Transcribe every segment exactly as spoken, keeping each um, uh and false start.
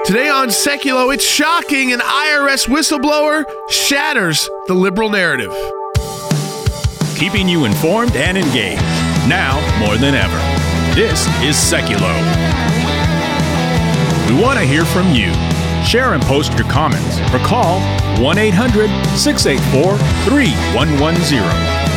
Today on Seculo, it's shocking. An I R S whistleblower shatters the liberal narrative. Keeping you informed and engaged, now more than ever. This is Seculo. We want to hear from you. Share and post your comments or call one eight hundred, six eight four, three one one zero.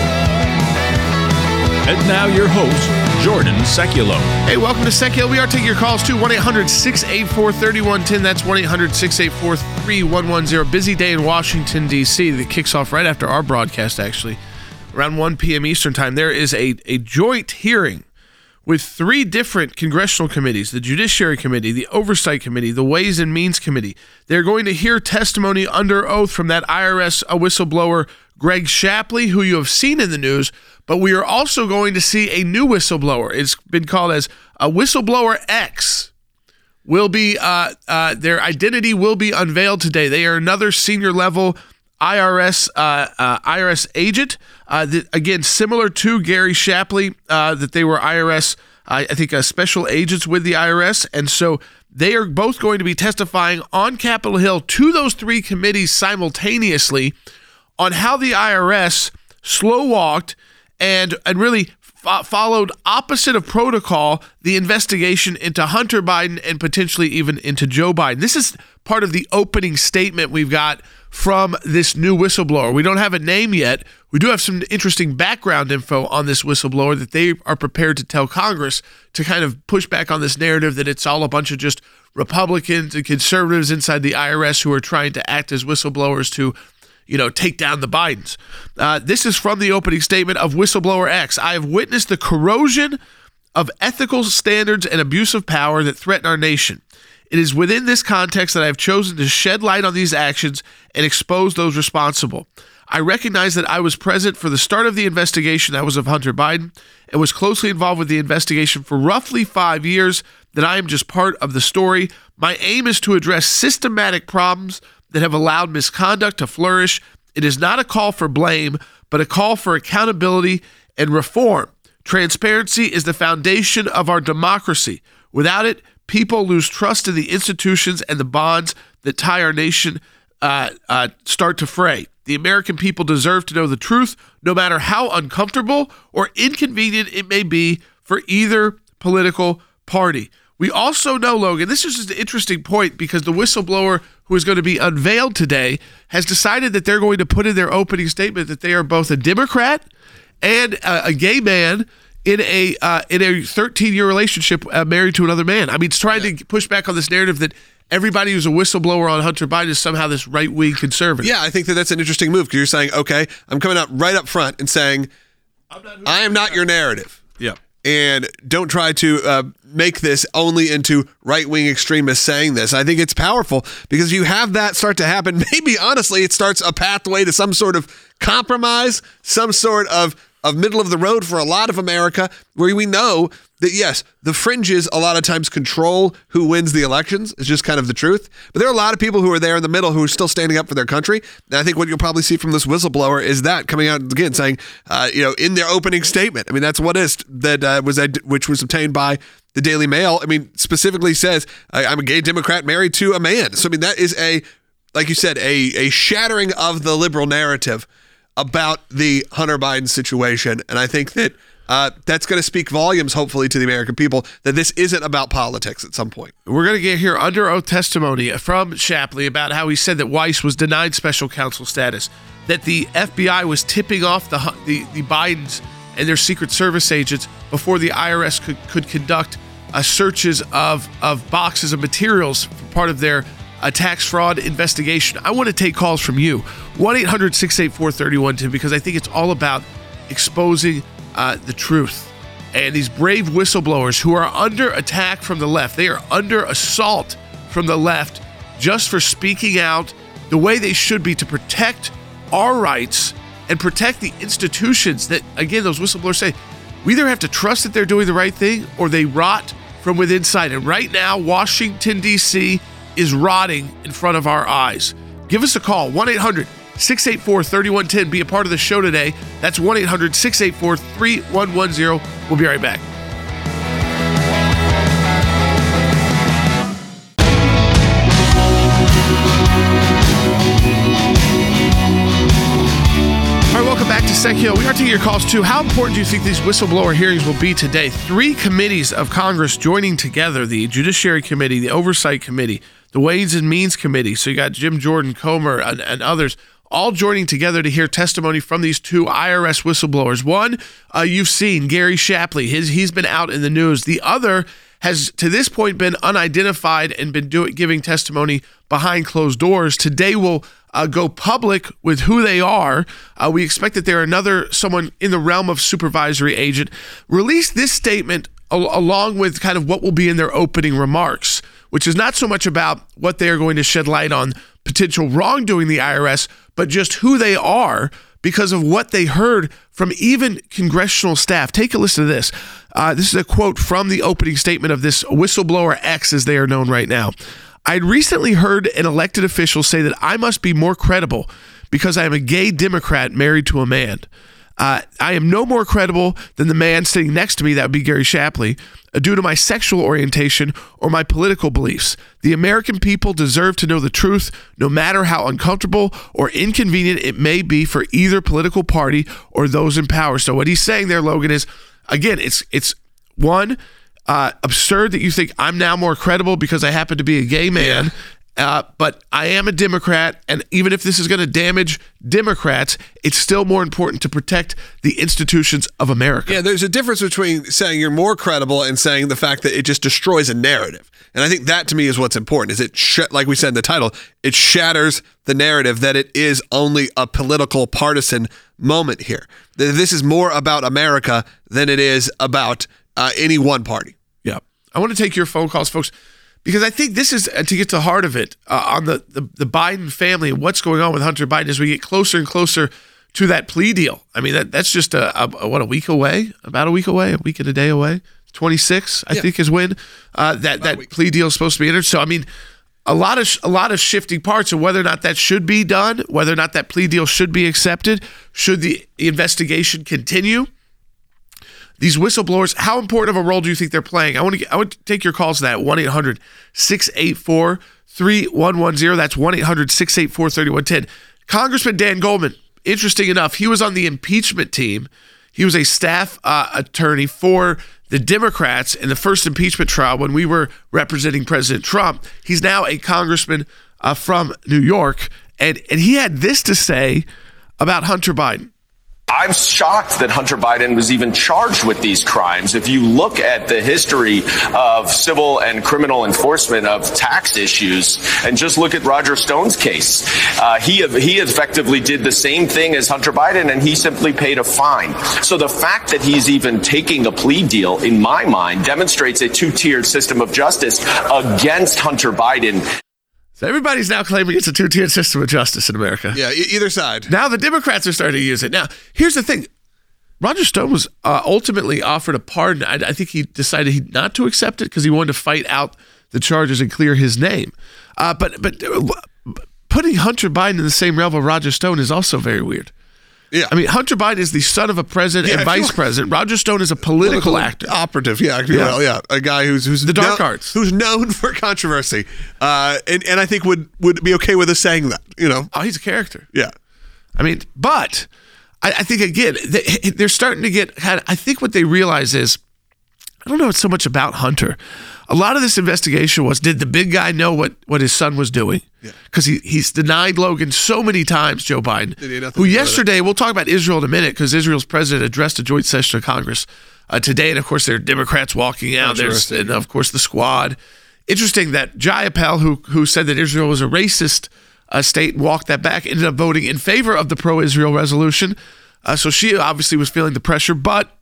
And now your host, Jordan Seculo. Hey, welcome to Seculo. We are taking your calls too. one eight hundred, six eight four, three one one zero. That's one eight hundred, six eight four, three one one zero. Busy day in Washington, D C that kicks off right after our broadcast, actually. Around one p.m. Eastern time, there is a, a joint hearing with three different congressional committees, the Judiciary Committee, the Oversight Committee, the Ways and Means Committee. They're going to hear testimony under oath from that I R S whistleblower, Greg Shapley, who you have seen in the news, but we are also going to see a new whistleblower. It's been called as a Whistleblower X. Will be uh, uh, their identity will be unveiled today. They are another senior level I R S uh, uh, I R S agent. Uh, that, again, similar to Gary Shapley, uh, that they were I R S, uh, I think, uh, special agents with the I R S, and so they are both going to be testifying on Capitol Hill to those three committees simultaneously on how the I R S slow walked and and really f- followed opposite of protocol the investigation into Hunter Biden and potentially even into Joe Biden. This is part of the opening statement we've got from this new whistleblower. We don't have a name yet. We do have some interesting background info on this whistleblower that they are prepared to tell Congress to kind of push back on this narrative that it's all a bunch of just Republicans and conservatives inside the I R S who are trying to act as whistleblowers to, you know, take down the Bidens. Uh, this is from the opening statement of Whistleblower X. I have witnessed the corrosion of ethical standards and abuse of power that threaten our nation. It is within this context that I have chosen to shed light on these actions and expose those responsible. I recognize that I was present for the start of the investigation, that was of Hunter Biden, and was closely involved with the investigation for roughly five years, that I am just part of the story. My aim is to address systematic problems that have allowed misconduct to flourish. It is not a call for blame, but a call for accountability and reform. Transparency is the foundation of our democracy. Without it, people lose trust in the institutions, and the bonds that tie our nation uh, uh, start to fray. The American people deserve to know the truth, no matter how uncomfortable or inconvenient it may be for either political party. We also know, Logan, this is just an interesting point because the whistleblower who is going to be unveiled today has decided that they're going to put in their opening statement that they are both a Democrat and a, a gay man in a uh, in a thirteen-year relationship uh, married to another man. I mean, it's trying yeah. to push back on this narrative that everybody who's a whistleblower on Hunter Biden is somehow this right-wing conservative. Yeah, I think that that's an interesting move because you're saying, okay, I'm coming out right up front and saying, I'm not I am not your narrative. Yeah. And don't try to uh, make this only into right-wing extremists saying this. I think it's powerful because if you have that start to happen, maybe honestly it starts a pathway to some sort of compromise, some sort of of middle of the road for a lot of America, where we know that, yes, the fringes a lot of times control who wins the elections. It's just kind of the truth. But there are a lot of people who are there in the middle who are still standing up for their country. And I think what you'll probably see from this whistleblower is that coming out again saying, uh, you know, in their opening statement, I mean, that's what is that uh, was which was obtained by the Daily Mail. I mean, specifically says, I'm a gay Democrat married to a man. So, I mean, that is a, like you said, a, a shattering of the liberal narrative about the Hunter Biden situation. And I think that uh, that's going to speak volumes, hopefully, to the American people, that this isn't about politics at some point. We're going to get here under oath testimony from Shapley about how he said that Weiss was denied special counsel status, that the F B I was tipping off the the, the Bidens and their Secret Service agents before the I R S could, could conduct uh, searches of, of boxes of materials for part of their a tax fraud investigation. I want to take calls from you. one eight hundred, six eight four, three one one zero because I think it's all about exposing uh, the truth. And these brave whistleblowers who are under attack from the left, they are under assault from the left just for speaking out the way they should be to protect our rights and protect the institutions that, again, those whistleblowers say, we either have to trust that they're doing the right thing or they rot from within inside. And right now, Washington, D C is rotting in front of our eyes. Give us a call, one eight hundred, six eight four, three one one zero. Be a part of the show today. That's one eight hundred, six eight four, three one one zero. We'll be right back. Sek Hill. We are taking your calls too. How important do you think these whistleblower hearings will be today? Three committees of Congress joining together: the Judiciary Committee, the Oversight Committee, the Ways and Means Committee. So you got Jim Jordan, Comer, and, and others all joining together to hear testimony from these two I R S whistleblowers. One, uh, you've seen Gary Shapley. His he's been out in the news. The other has to this point been unidentified and been doing giving testimony behind closed doors. Today will uh, go public with who they are. Uh, we expect that they're another someone in the realm of supervisory agent. Release this statement al- along with kind of what will be in their opening remarks, which is not so much about what they are going to shed light on potential wrongdoing in the I R S, but just who they are because of what they heard from even congressional staff. Take a listen to this. Uh, this is a quote from the opening statement of this whistleblower X, as they are known right now. I'd recently heard an elected official say that I must be more credible because I am a gay Democrat married to a man. Uh, I am no more credible than the man sitting next to me, that would be Gary Shapley, uh, due to my sexual orientation or my political beliefs. The American people deserve to know the truth, no matter how uncomfortable or inconvenient it may be for either political party or those in power. So what he's saying there, Logan, is, again, it's it's one, uh, absurd that you think I'm now more credible because I happen to be a gay man. Yeah. Uh, but I am a Democrat, and even if this is going to damage Democrats, it's still more important to protect the institutions of America. Yeah, there's a difference between saying you're more credible and saying the fact that it just destroys a narrative. And I think that, to me, is what's important, is it, sh- like we said in the title, it shatters the narrative that it is only a political partisan moment here. That this is more about America than it is about uh, any one party. Yeah. I want to take your phone calls, folks, because I think this is, uh, to get to the heart of it, uh, on the, the, the Biden family and what's going on with Hunter Biden as we get closer and closer to that plea deal. I mean, that that's just, a, a, a what, a week away? About a week away? A week and a day away? twenty-six, I yeah. think, is when uh, that, that plea deal is supposed to be entered. So, I mean, a lot of a lot of shifting parts of whether or not that should be done, whether or not that plea deal should be accepted, should the investigation continue. These whistleblowers, how important of a role do you think they're playing? I want to get, I want to take your calls to that, one eight hundred six eight four three one one zero. That's one eight hundred six eight four three one one zero. Congressman Dan Goldman, interesting enough, he was on the impeachment team. He was a staff uh, attorney for the Democrats in the first impeachment trial when we were representing President Trump. He's now a congressman uh, from New York, and, and he had this to say about Hunter Biden. I'm shocked that Hunter Biden was even charged with these crimes. If you look at the history of civil and criminal enforcement of tax issues, and just look at Roger Stone's case, uh, he he effectively did the same thing as Hunter Biden, and he simply paid a fine. So the fact that he's even taking a plea deal, in my mind, demonstrates a two-tiered system of justice against Hunter Biden. So everybody's now claiming it's a two-tiered system of justice in America. Yeah, e- either side. Now the Democrats are starting to use it. Now, here's the thing. Roger Stone was uh, ultimately offered a pardon. I, I think he decided he not to accept it because he wanted to fight out the charges and clear his name. Uh, but but uh, putting Hunter Biden in the same realm of Roger Stone is also very weird. Yeah, I mean, Hunter Biden is the son of a president yeah, and vice president. Roger Stone is a political, political actor, operative. Yeah, yeah, well, yeah, a guy who's who's the dark no, arts, who's known for controversy, uh, and and I think would would be okay with us saying that. You know, oh, he's a character. Yeah, I mean, but I, I think again they, they're starting to get. I think what they realize is, I don't know it's so much about Hunter. A lot of this investigation was, did the big guy know what, what his son was doing? Because yeah. he, he's denied Logan so many times, Joe Biden, who yesterday, we'll talk about Israel in a minute, because Israel's president addressed a joint session of Congress uh, today, and of course there are Democrats walking out. There's, and of course the squad. Interesting that Jayapal, who who said that Israel was a racist uh, state and walked that back, ended up voting in favor of the pro-Israel resolution. Uh, so she obviously was feeling the pressure, but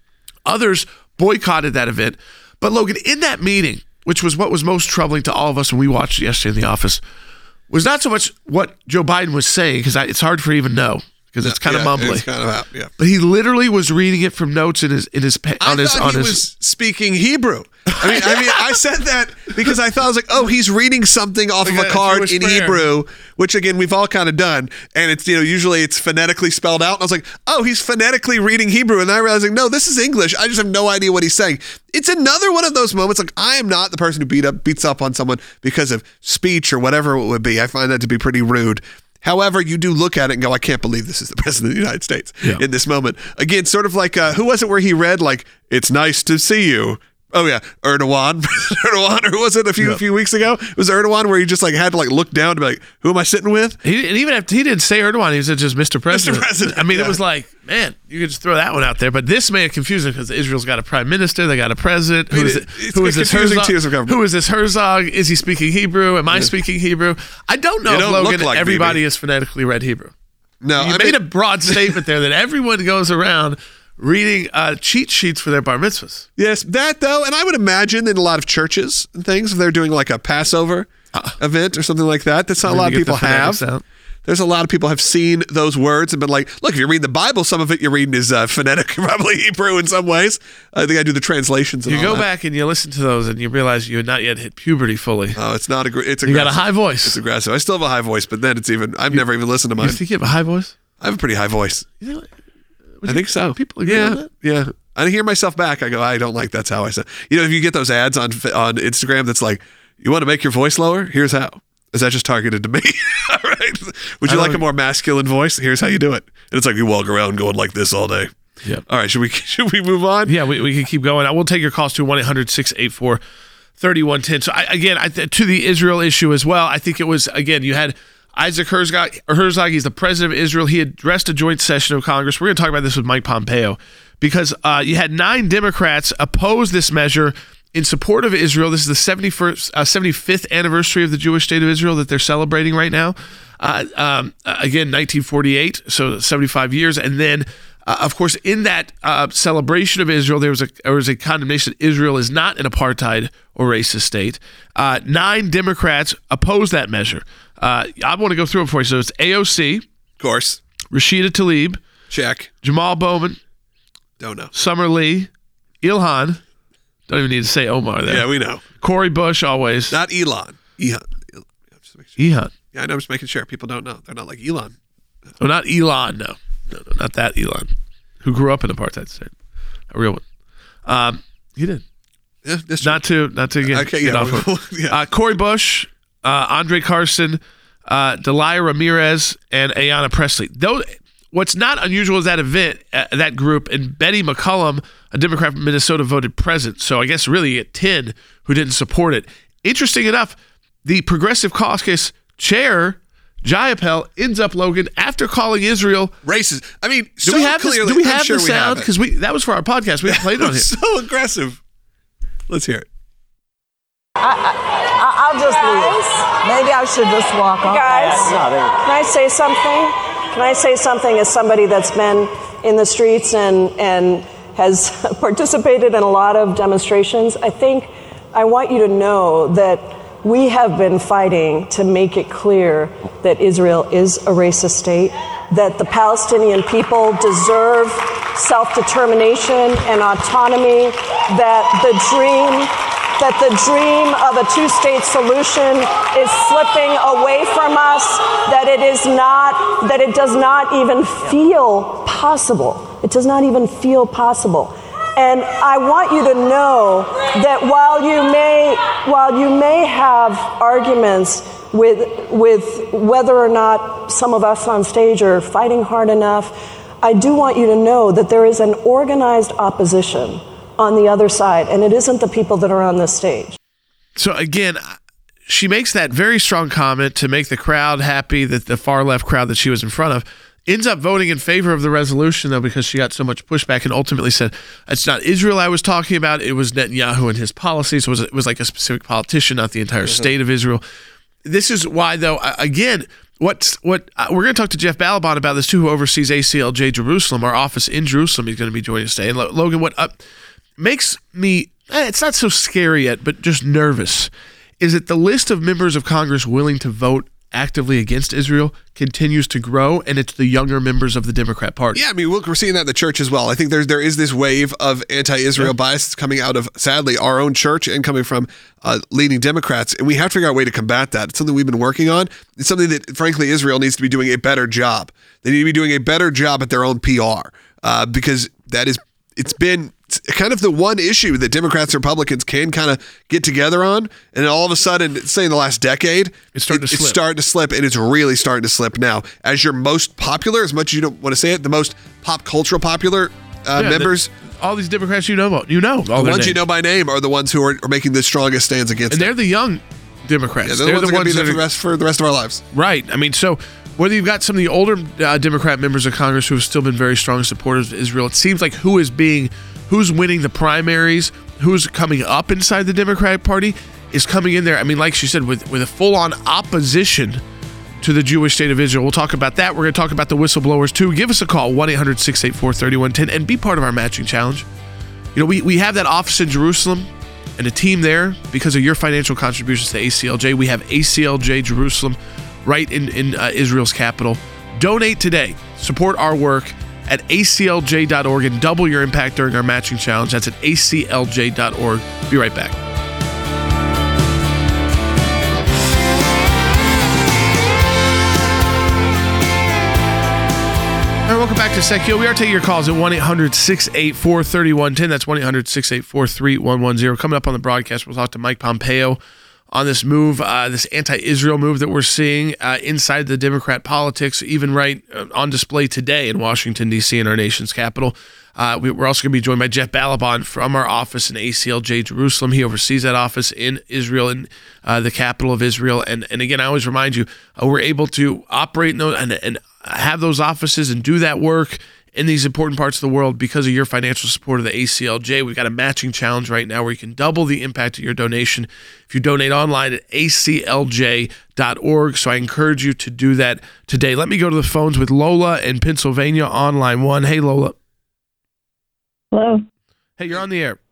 others boycotted that event. But Logan, in that meeting, which was what was most troubling to all of us when we watched it yesterday in the office, was not so much what Joe Biden was saying, because it's hard for even know, because it's kind yeah, of mumbly. It's kind of out, yeah. But he literally was reading it from notes in his in his on I his thought on he his. was speaking Hebrew. I mean, I mean, I said that because I thought I was like, oh, he's reading something off like of a, a card in prayer. Hebrew, which again we've all kind of done, and it's you know usually it's phonetically spelled out. And I was like, oh, he's phonetically reading Hebrew, and I realized like, no, this is English. I just have no idea what he's saying. It's another one of those moments. Like, I am not the person who beat up beats up on someone because of speech or whatever it would be. I find that to be pretty rude. However, you do look at it and go, I can't believe this is the president of the United States yeah. in this moment. Again, sort of like, uh, who was it where he read, like, it's nice to see you. Oh, yeah, Erdogan. Erdogan, or was it a few yeah. a few weeks ago? It was Erdogan where he just like had to like look down to be like, who am I sitting with? He, and even after he didn't say Erdogan, he said just Mister President. Mister President. I mean, yeah. it was like, man, you could just throw that one out there. But this made it confusing because Israel's got a prime minister, they got a president. I mean, who is, it, it, who is this Herzog? Who is this Herzog? Is he speaking Hebrew? Am I yeah. speaking Hebrew? I don't know you if don't Logan, like everybody me, is phonetically read Hebrew. No, you I made mean, a broad statement there that everyone goes around reading uh, cheat sheets for their bar mitzvahs. Yes, that though, and I would imagine in a lot of churches and things, if they're doing like a Passover uh, event or something like that, that's not a lot of people have. Out. There's a lot of people have seen those words and been like, look, if you read the Bible, some of it you're reading is uh, phonetic, probably Hebrew in some ways. I think I do the translations. And you all go that. back and you listen to those and you realize you had not yet hit puberty fully. Oh, it's not a great. It's aggressive. You got a high voice. It's aggressive. I still have a high voice, but then it's even. I've you, never even listened to mine. You think you have a high voice? I have a pretty high voice. You know, I think so. People agree yeah, on that? Yeah. I hear myself back. I go, I don't like that's how I say. You know, if you get those ads on on Instagram that's like, you want to make your voice lower? Here's how. Is that just targeted to me? All right. Would you like a more masculine voice? Here's how you do it. And it's like you walk around going like this all day. Yeah. All right. Should we should we move on? Yeah, we, we can keep going. I will take your calls to one eight hundred six eight four three one one zero. So I, again, I, to the Israel issue as well, I think it was, again, you had Isaac Herzog, Herzog, he's the president of Israel. He addressed a joint session of Congress. We're going to talk about this with Mike Pompeo because uh, you had nine Democrats oppose this measure in support of Israel. This is the seventy-first, uh, seventy-fifth anniversary of the Jewish state of Israel that they're celebrating right now. Uh, um, again, nineteen forty-eight, so seventy-five years. And then, uh, of course, in that uh, celebration of Israel, there was a there was a condemnation that Israel is not an apartheid or racist state. Uh, nine Democrats opposed that measure. Uh, I want to go through it for you. So it's A O C, of course, Rashida Tlaib, check, Jamal Bowman, don't know, Summer Lee, Ilhan. Don't even need to say Omar there. Yeah, we know. Corey Bush, always. Not Elon. Elon. Sure. Elon. Yeah, I know. I'm just making sure people don't know. They're not like Elon. Oh, not Elon. No, no, no, not that Elon, who grew up in apartheid state, a real one. Um, he did. Yeah, that's not true. to not to get, okay, get yeah, off. well, yeah. Uh, Corey Bush, uh, Andre Carson, uh, Delia Ramirez, and Ayanna Pressley. Those. What's not unusual is that event, uh, that group, and Betty McCollum, a Democrat from Minnesota, voted present. So I guess really at ten who didn't support it. Interesting enough, the Progressive Caucus chair, Jayapal, ends up, Logan, after calling Israel racist. I mean, do so we have clearly, this, do we I'm have sure the sound? Because we, that was for our podcast. We haven't played it on here. So aggressive. Let's hear it. I, I, I'll just leave. Maybe I should just walk off. Guys, can I say something? Can I say something as somebody that's been in the streets and, and has participated in a lot of demonstrations? I think I want you to know that we have been fighting to make it clear that Israel is a racist state, that the Palestinian people deserve self-determination and autonomy, that the dream that the dream of a two-state solution is slipping away from us, that it is not, that it does not even feel possible. It does not even feel possible. And I want you to know that while you may, while you may have arguments with, with whether or not some of us on stage are fighting hard enough, I do want you to know that there is an organized opposition on the other side, and it isn't the people that are on this stage. So again, she makes that very strong comment to make the crowd happy, that the far left crowd that she was in front of ends up voting in favor of the resolution, though, because she got so much pushback and ultimately said, it's not Israel I was talking about, it was Netanyahu and his policies. It was, it was like a specific politician, not the entire mm-hmm. state of Israel. This is why, though, again, What's, what uh, we're going to talk to Jeff Balaban about this, too, who oversees A C L J Jerusalem, our office in Jerusalem. He's going to be joining us today. And Logan, what uh, makes me, eh, it's not so scary yet, but just nervous, is that the list of members of Congress willing to vote actively against Israel continues to grow, and it's the younger members of the Democrat Party. Yeah, I mean, look, we're seeing that in the church as well. I think there's there is this wave of anti-Israel yeah. bias coming out of, sadly, our own church and coming from uh, leading Democrats, and we have to figure out a way to combat that. It's something we've been working on. It's something that, frankly, Israel needs to be doing a better job. They need to be doing a better job at their own P R uh, because that is, it's been it's kind of the one issue that Democrats and Republicans can kind of get together on, and all of a sudden, say in the last decade, it's starting it, to slip. It's starting to slip, and it's really starting to slip now. As your most popular, as much as you don't want to say it, the most pop cultural popular uh, Yeah, members. The, all these Democrats you know about, you know, all the their ones names. you know by name are the ones who are, are making the strongest stands against and it. they're the young Democrats. Yeah, they're, they're the ones, the that are ones going to be there for the, rest, for the rest of our lives. Right. I mean, so whether you've got some of the older uh, Democrat members of Congress who have still been very strong supporters of Israel, it seems like who is being, who's winning the primaries, who's coming up inside the Democratic Party is coming in there. I mean, like she said, with, with a full-on opposition to the Jewish state of Israel. We'll talk about that. We're going to talk about the whistleblowers too. Give us a call, one eight hundred six eight four three one one zero, and be part of our matching challenge. You know, we, we have that office in Jerusalem and a team there because of your financial contributions to A C L J. We have A C L J Jerusalem right in, in uh, Israel's capital. Donate today. Support our work at A C L J dot org and double your impact during our matching challenge. That's at A C L J dot org. Be right back. All right, welcome back to SecHeal. We are taking your calls at one eight hundred six eight four three one one zero. That's one eight hundred six eight four three one one zero. Coming up on the broadcast, we'll talk to Mike Pompeo on this move, uh, this anti-Israel move that we're seeing uh, inside the Democrat politics, even right uh, on display today in Washington, D C, in our nation's capital. Uh, we, we're also going to be joined by Jeff Balaban from our office in A C L J Jerusalem. He oversees that office in Israel, in uh, the capital of Israel. And and again, I always remind you, uh, we're able to operate those and, and have those offices and do that work in these important parts of the world because of your financial support of the A C L J. We've got a matching challenge right now where you can double the impact of your donation if you donate online at A C L J dot org. So I encourage you to do that today. Let me go to the phones with Lola in Pennsylvania on line one. Hey, Lola. Hello. Hey, you're on the air.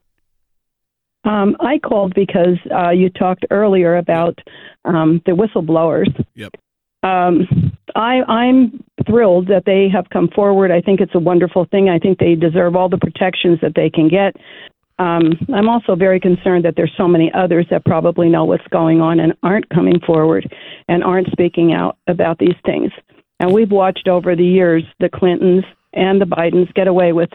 Um, I called because uh, you talked earlier about um, the whistleblowers. Yep. Um, I, I'm thrilled that they have come forward. I think it's a wonderful thing. I think they deserve all the protections that they can get. Um, I'm also very concerned that there's so many others that probably know what's going on and aren't coming forward and aren't speaking out about these things. And we've watched over the years the Clintons and the Bidens get away with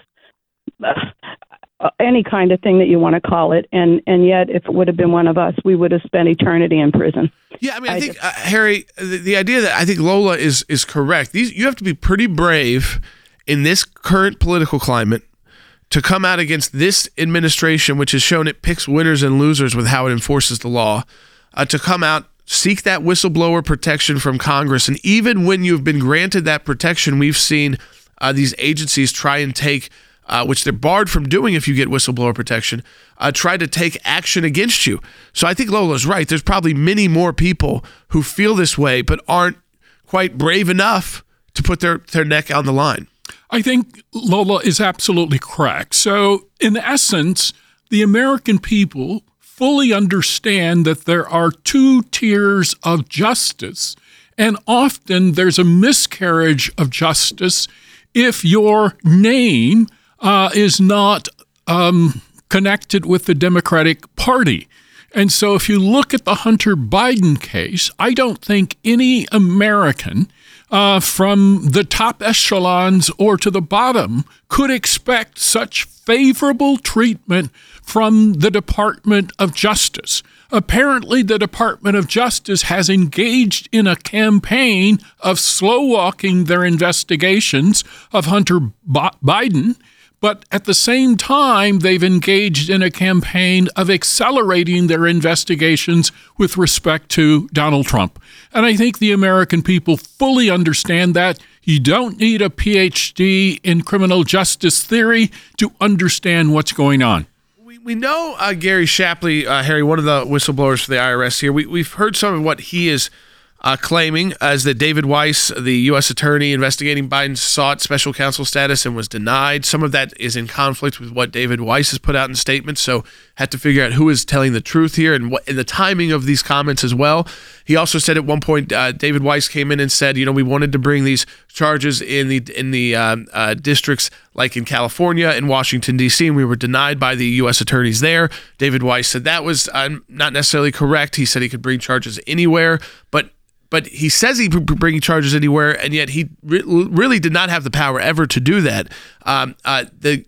uh, any kind of thing that you want to call it, and and yet if it would have been one of us, we would have spent eternity in prison. Yeah, I mean, I, I think just, uh, Harry, the, the idea that I think Lola is is correct. These you have to be pretty brave in this current political climate to come out against this administration, which has shown it picks winners and losers with how it enforces the law. Uh, to come out, seek that whistleblower protection from Congress, and even when you've been granted that protection, we've seen uh, these agencies try and take. Uh, which they're barred from doing if you get whistleblower protection, uh, try to take action against you. So I think Lola's right. There's probably many more people who feel this way but aren't quite brave enough to put their, their neck on the line. I think Lola is absolutely correct. So in essence, the American people fully understand that there are two tiers of justice, and often there's a miscarriage of justice if your name Uh, is not um, connected with the Democratic Party. And so if you look at the Hunter Biden case, I don't think any American uh, from the top echelons or to the bottom could expect such favorable treatment from the Department of Justice. Apparently, the Department of Justice has engaged in a campaign of slow-walking their investigations of Hunter B- Biden, but at the same time, they've engaged in a campaign of accelerating their investigations with respect to Donald Trump. And I think the American people fully understand that. You don't need a P H D in criminal justice theory to understand what's going on. We we know uh, Gary Shapley, uh, Harry, one of the whistleblowers for the I R S here. We, we've heard some of what he is Uh, claiming as that David Weiss, the U S attorney investigating Biden, sought special counsel status and was denied. Some of that is in conflict with what David Weiss has put out in statements, so had to figure out who is telling the truth here and what and the timing of these comments as well. He also said at one point, uh, David Weiss came in and said, you know, we wanted to bring these charges in the in the um, uh, districts like in California and Washington, D C, and we were denied by the U S attorneys there. David Weiss said that was uh, not necessarily correct. He said he could bring charges anywhere, but But he says he could bring charges anywhere, and yet he re- really did not have the power ever to do that. Um, uh, the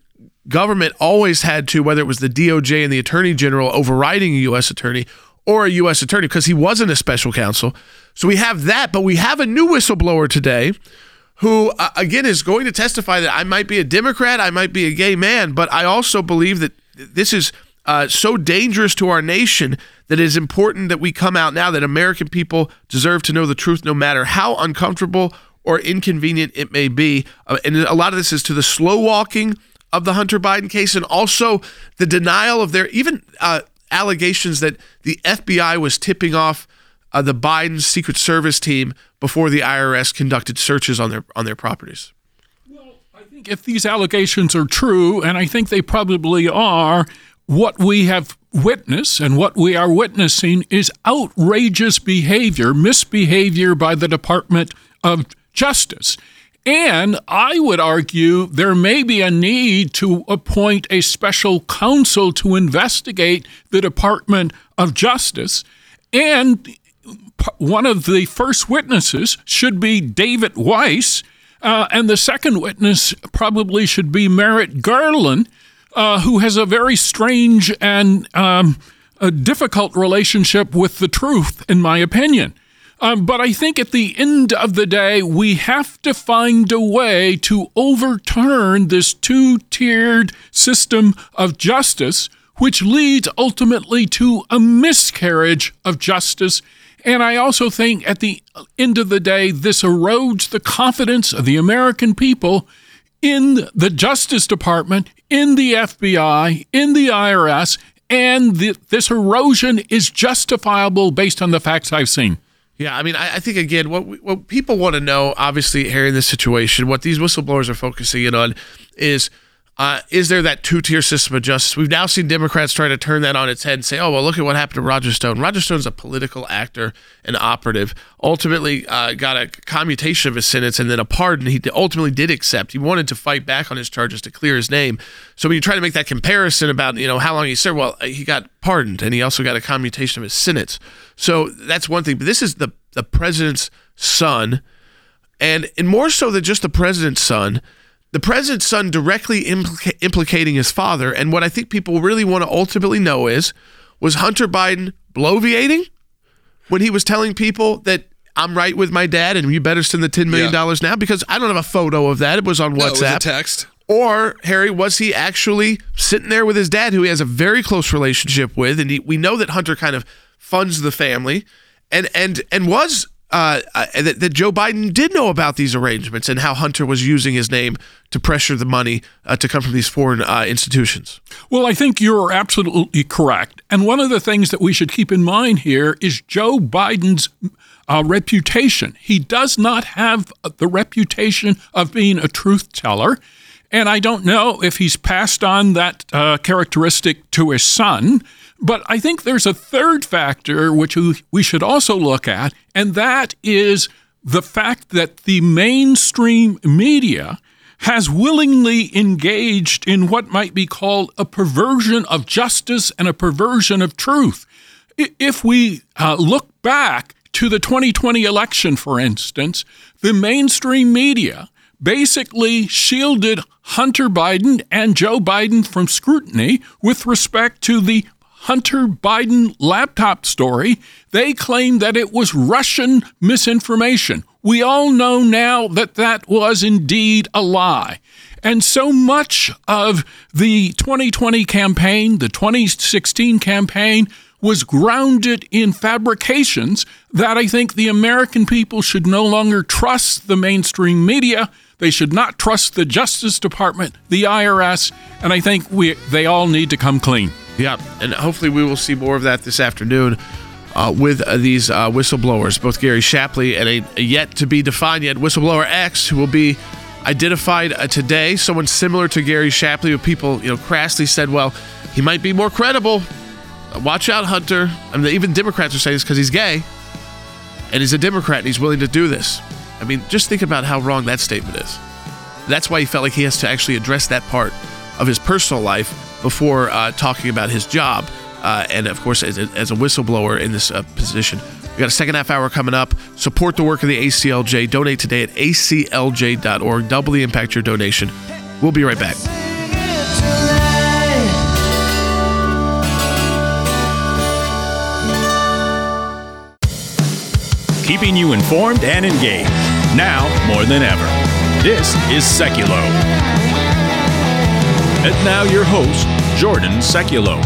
government always had to, whether it was the D O J and the Attorney General overriding a U S attorney or a U S attorney, because he wasn't a special counsel. So we have that, but we have a new whistleblower today who, uh, again, is going to testify that I might be a Democrat, I might be a gay man, but I also believe that this is uh, so dangerous to our nation that it is important that we come out now, that American people deserve to know the truth no matter how uncomfortable or inconvenient it may be. Uh, and a lot of this is to the slow walking of the Hunter Biden case, and also the denial of their even uh, allegations that the F B I was tipping off uh, the Biden Secret Service team before the I R S conducted searches on their on their properties. Well, I think if these allegations are true, and I think they probably are, what we have witnessed and what we are witnessing is outrageous behavior, misbehavior by the Department of Justice. And I would argue there may be a need to appoint a special counsel to investigate the Department of Justice. And one of the first witnesses should be David Weiss, uh, and the second witness probably should be Merrick Garland, uh, who has a very strange and um, a difficult relationship with the truth, in my opinion. Um, but I think at the end of the day, we have to find a way to overturn this two-tiered system of justice, which leads ultimately to a miscarriage of justice. And I also think at the end of the day, this erodes the confidence of the American people in the Justice Department, in the F B I, in the I R S, and the, this erosion is justifiable based on the facts I've seen. Yeah, I mean, I, I think, again, what we, what people want to know, obviously, here in this situation, what these whistleblowers are focusing in on is, uh, is there that two-tier system of justice? We've now seen Democrats try to turn that on its head and say, oh, well, look at what happened to Roger Stone. Roger Stone's a political actor and operative, ultimately uh, got a commutation of his sentence and then a pardon he ultimately did accept. He wanted to fight back on his charges to clear his name. So when you try to make that comparison about, you know, how long he served, well, he got pardoned and he also got a commutation of his sentence. So that's one thing. But this is the, the president's son. And, and more so than just the president's son, the president's son directly implica- implicating his father. And what I think people really want to ultimately know is, was Hunter Biden bloviating when he was telling people that I'm right with my dad and you better send the ten million dollars yeah. now? Because I don't have a photo of that. It was on WhatsApp. No, it was a text. Or, Harry, was he actually sitting there with his dad, who he has a very close relationship with? And he, we know that Hunter kind of funds the family, and and and was uh, uh, that, that Joe Biden did know about these arrangements and how Hunter was using his name to pressure the money uh, to come from these foreign uh, institutions. Well, I think you're absolutely correct. And one of the things that we should keep in mind here is Joe Biden's uh, reputation. He does not have the reputation of being a truth teller. And I don't know if he's passed on that uh, characteristic to his son. But I think there's a third factor which we should also look at, and that is the fact that the mainstream media has willingly engaged in what might be called a perversion of justice and a perversion of truth. If we uh, look back to the twenty twenty election, for instance, the mainstream media basically shielded Hunter Biden and Joe Biden from scrutiny with respect to the Hunter Biden laptop story. They claimed that it was Russian misinformation. We all know now that that was indeed a lie. And so much of the twenty twenty campaign, the twenty sixteen campaign, was grounded in fabrications that I think the American people should no longer trust the mainstream media. They should not trust the Justice Department, the I R S, and I think we they all need to come clean. Yeah, and hopefully we will see more of that this afternoon uh, with uh, these uh, whistleblowers, both Gary Shapley and a, a yet-to-be-defined yet whistleblower X, who will be identified uh, today. Someone similar to Gary Shapley, who people, you know, crassly said, well, he might be more credible. Uh, watch out, Hunter. I mean, even Democrats are saying this because he's gay, and he's a Democrat, and he's willing to do this. I mean, just think about how wrong that statement is. That's why he felt like he has to actually address that part of his personal life before uh, talking about his job, uh, and of course as a, as a whistleblower in this uh, position. We got a second half hour coming up. Support the work of the A C L J. Donate today at A C L J dot org. Doubly impact your donation. We'll be right back. keeping you informed and engaged. Now more than ever. This is Seculo. And now your host, Jordan Seculo.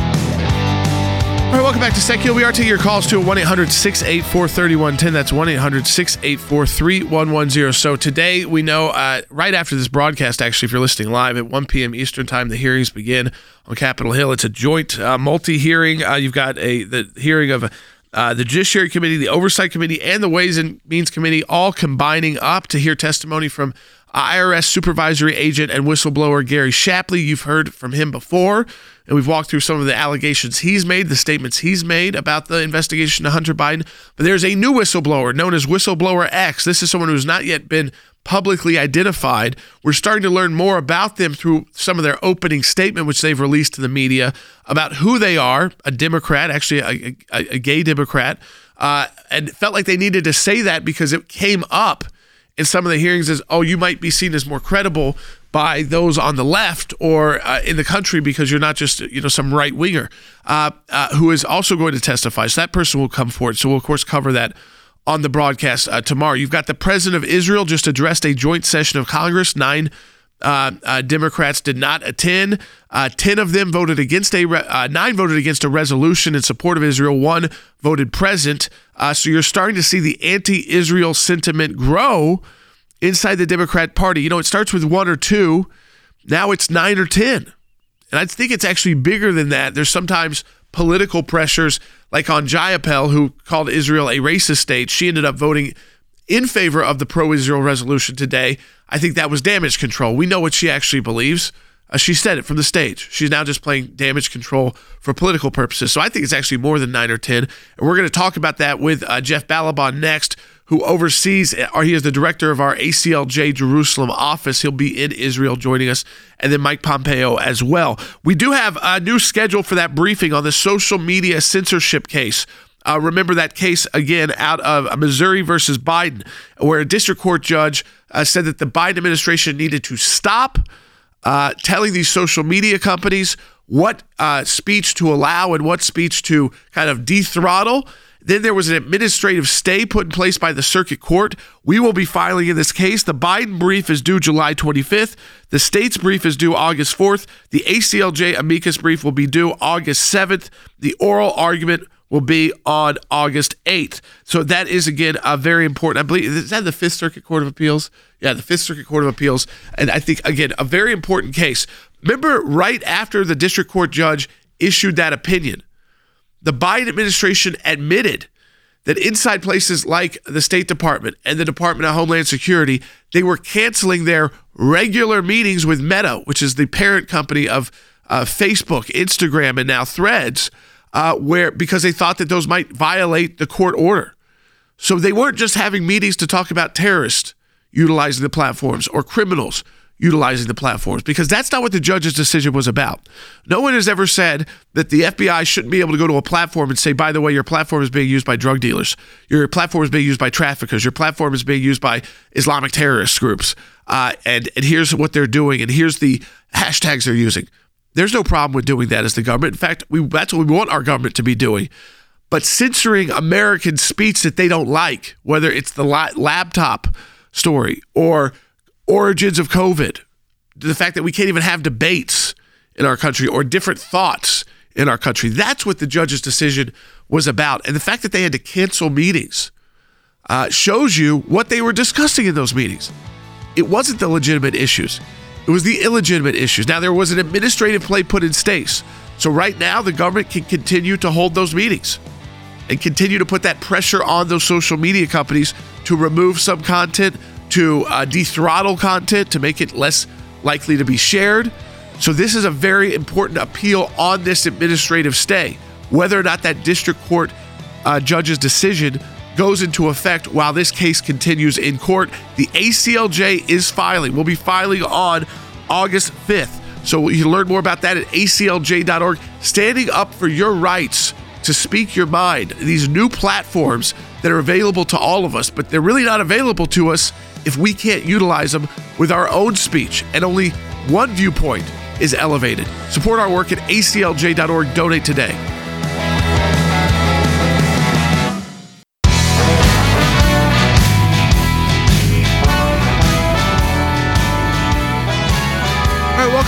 All right, welcome back to Seculo. We are taking your calls to one eight hundred six eight four three one one zero. That's one eight hundred six eight four three one one zero. So today we know uh, right after this broadcast, actually, if you're listening live at one p.m. Eastern time, the hearings begin on Capitol Hill. It's a joint uh, multi-hearing. Uh, you've got a the hearing of uh, the Judiciary Committee, the Oversight Committee, and the Ways and Means Committee all combining up to hear testimony from I R S supervisory agent and whistleblower Gary Shapley. You've heard from him before, and we've walked through some of the allegations he's made, the statements he's made about the investigation of Hunter Biden. But there's a new whistleblower known as Whistleblower X. This is someone who's not yet been publicly identified. We're starting to learn more about them through some of their opening statement, which they've released to the media, about who they are, a Democrat, actually a, a, a gay Democrat, uh, and felt like they needed to say that because it came up in some of the hearings as, oh, you might be seen as more credible by those on the left or uh, in the country because you're not just, you know, some right winger uh, uh, who is also going to testify. So that person will come forward. So we'll, of course, cover that on the broadcast uh, tomorrow. You've got the president of Israel just addressed a joint session of Congress. Nine uh, uh, Democrats did not attend. Uh, ten of them voted against a, re- uh, nine voted against a resolution in support of Israel. One voted present. Uh, so you're starting to see the anti-Israel sentiment grow inside the Democrat Party. You know, it starts with one or two. Now it's nine or ten. And I think it's actually bigger than that. There's sometimes political pressures, like on Jayapal, who called Israel a racist state. She ended up voting in favor of the pro-Israel resolution today. I think that was damage control. We know what she actually believes. Uh, she said it from the stage. She's now just playing damage control for political purposes. So I think it's actually more than nine or ten. And we're going to talk about that with uh, Jeff Balaban next, who oversees, or he is the director of our A C L J Jerusalem office. He'll be in Israel joining us, and then Mike Pompeo as well. We do have a new schedule for that briefing on the social media censorship case. Uh, remember that case, again, out of Missouri versus Biden, where a district court judge uh, said that the Biden administration needed to stop uh, telling these social media companies what uh, speech to allow and what speech to kind of dethrottle. Then there was an administrative stay put in place by the circuit court. We will be filing in this case. The Biden brief is due July twenty-fifth. The state's brief is due August fourth. The A C L J amicus brief will be due August seventh. The oral argument will be on August eighth. So that is, again, a very important, I believe, is that the Fifth Circuit Court of Appeals? Yeah, the Fifth Circuit Court of Appeals. And I think, again, a very important case. Remember, right after the district court judge issued that opinion, the Biden administration admitted that inside places like the State Department and the Department of Homeland Security, they were canceling their regular meetings with Meta, which is the parent company of uh, Facebook, Instagram, and now Threads, uh, where because they thought that those might violate the court order. So they weren't just having meetings to talk about terrorists utilizing the platforms or criminals utilizing the platforms, because that's not what the judge's decision was about. No one has ever said that the F B I shouldn't be able to go to a platform and say, by the way, your platform is being used by drug dealers. Your platform is being used by traffickers. Your platform is being used by Islamic terrorist groups. Uh, and, and here's what they're doing. And here's the hashtags they're using. There's no problem with doing that as the government. In fact, we, that's what we want our government to be doing. But censoring American speech that they don't like, whether it's the la- laptop story or origins of COVID, the fact that we can't even have debates in our country or different thoughts in our country. That's what the judge's decision was about. And the fact that they had to cancel meetings uh, shows you what they were discussing in those meetings. It wasn't the legitimate issues. It was the illegitimate issues. Now, there was an administrative play put in place. So right now, the government can continue to hold those meetings and continue to put that pressure on those social media companies to remove some content, to uh, dethrottle content, to make it less likely to be shared. So this is a very important appeal on this administrative stay. Whether or not that district court uh, judge's decision goes into effect while this case continues in court, the A C L J is filing. We'll be filing on August fifth. So you can learn more about that at A C L J dot org. Standing up for your rights to speak your mind. These new platforms that are available to all of us, but they're really not available to us if we can't utilize them with our own speech, and only one viewpoint is elevated. Support our work at A C L J dot org. Donate today.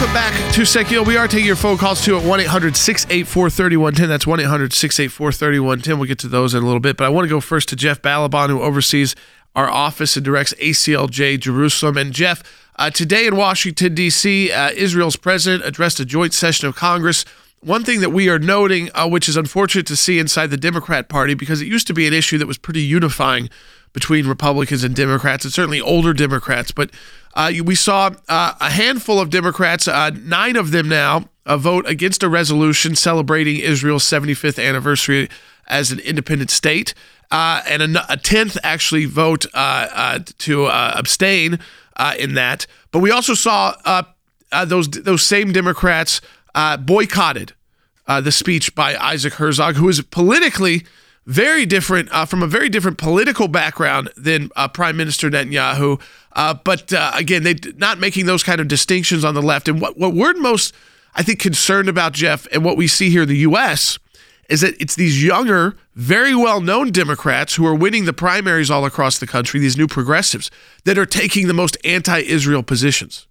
Welcome back to Secular. We are taking your phone calls too at one eight hundred six eight four three one one zero. That's one eight hundred six eight four three one one zero. We'll get to those in a little bit. But I want to go first to Jeff Balaban, who oversees our office and directs A C L J Jerusalem. And Jeff, uh, today in Washington, D C, uh, Israel's president addressed a joint session of Congress. One thing that we are noting, uh, which is unfortunate to see inside the Democrat Party, because it used to be an issue that was pretty unifying between Republicans and Democrats, and certainly older Democrats. But uh, we saw uh, a handful of Democrats, uh, nine of them now, uh, vote against a resolution celebrating Israel's seventy-fifth anniversary as an independent state. Uh, and a, a tenth actually vote uh, uh, to uh, abstain uh, in that. But we also saw uh, uh, those those same Democrats uh, boycotted uh, the speech by Isaac Herzog, who is politically very different, uh, from a very different political background than uh, Prime Minister Netanyahu. Uh, but uh, again, they not making those kind of distinctions on the left. And what, what we're most, I think, concerned about, Jeff, and what we see here in the U S is that it's these younger, very well-known Democrats who are winning the primaries all across the country, these new progressives, that are taking the most anti-Israel positions.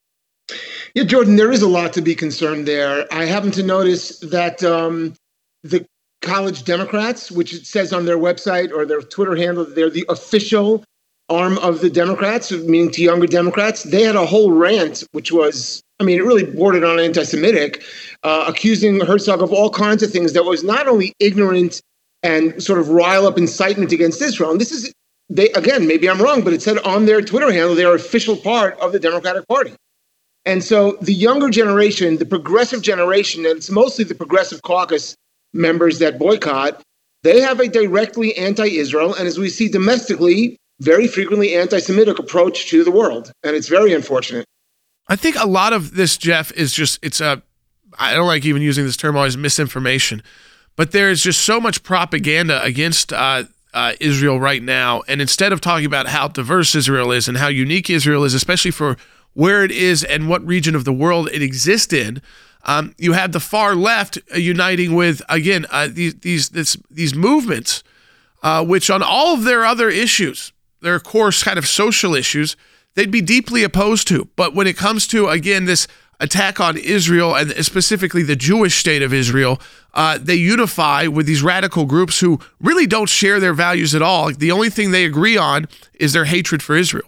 Yeah, Jordan, there is a lot to be concerned there. I happen to notice that um, the college Democrats, which it says on their website or their Twitter handle, they're the official arm of the Democrats, meaning to younger Democrats, they had a whole rant, which was, I mean, it really bordered on anti-Semitic, uh, accusing Herzog of all kinds of things that was not only ignorant and sort of rile up incitement against Israel. And this is, they again, maybe I'm wrong, but it said on their Twitter handle, they are official part of the Democratic Party. And so the younger generation, the progressive generation, and it's mostly the Progressive Caucus members that boycott, they have a directly anti-Israel, and as we see domestically, very frequently anti-Semitic approach to the world. And it's very unfortunate. I think a lot of this, Jeff, is just, it's a, I don't like even using this term always, misinformation, but there is just so much propaganda against uh, uh, Israel right now. And instead of talking about how diverse Israel is and how unique Israel is, especially for where it is and what region of the world it exists in, um, you have the far left uh, uniting with, again, uh, these these this, these movements, uh, which on all of their other issues, their core kind of social issues, they'd be deeply opposed to. But when it comes to, again, this attack on Israel and specifically the Jewish state of Israel, uh, they unify with these radical groups who really don't share their values at all. The only thing they agree on is their hatred for Israel.